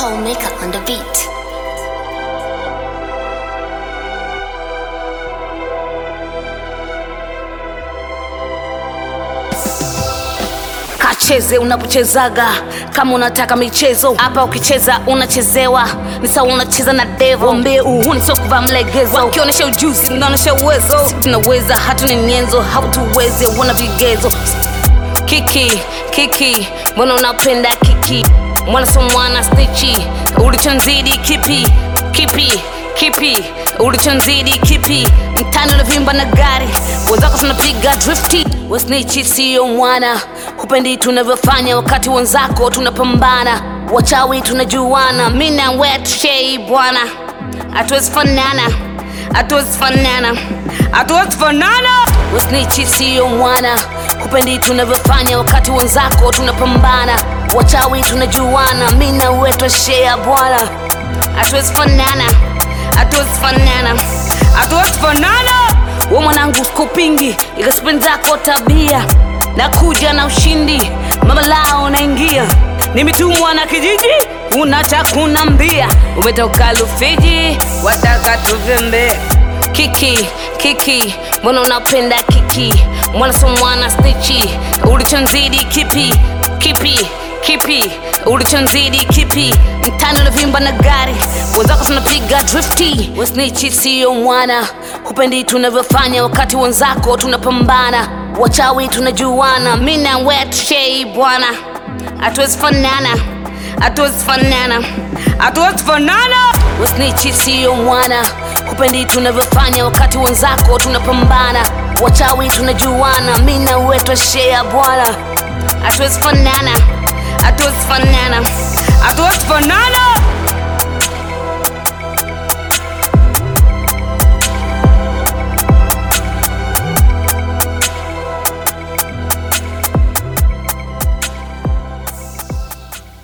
Cold Maker on the beat. Kacheze unapochezaga, kama unataka michezo hapa, ukicheza unachezewa, ni sawa unacheza na devil. Wambie uhuni sio kuvaa mlegezo, wakionyesha ujuzi unaonyesha uwezo. Sisi tunaweza, hatuna nyenzo, hautuwezi, wana vigezo. Kiki, mbona unapenda kiki? Mwana so mwana snitchi, ulichonzidi kipi? Ulichonzidi kipi? Mtani unavimba na gari, wenzako tunapiga drifti. We snitchi sio mwana, hupendi tunavyofanya wakati wenzako tunapambana. Wachawi tunajuana, mimi na wewe tushei bwana. Hatuwezi fanana. We snitchi sio mwana, hupendi tunavyofanya wakati wenzako tunapambana. Wachawi tunajuana, mimi na wewe tushei bwana. Hatuwezi fanana. We mwanangu kupingi, ikasipendi zako tabia, na kuja na ushindi, mama lao naingia. Nimetumwa na kijiji, unataka kunambia umetoka Rufiji, wataka tuvembe. Kiki, mbona unapenda kiki? Mwana so mwana snitchi, ulichonzidi kipi? Ulichonzidi kipi? Mtani unavimba na gari, wenzako tunapiga drifti. We snitchi sio mwana, hupendi tunavyofanya wakati wenzako tunapambana. Wachawi tunajuana, mimi na wewe tushei bwana. Hatuwezi fanana. We snitchi sio mwana, hupendi tunavyofanya wakati wenzako tunapambana. Wachawi tunajuana, mimi na wewe tushei bwana. Hatuwezi fanana.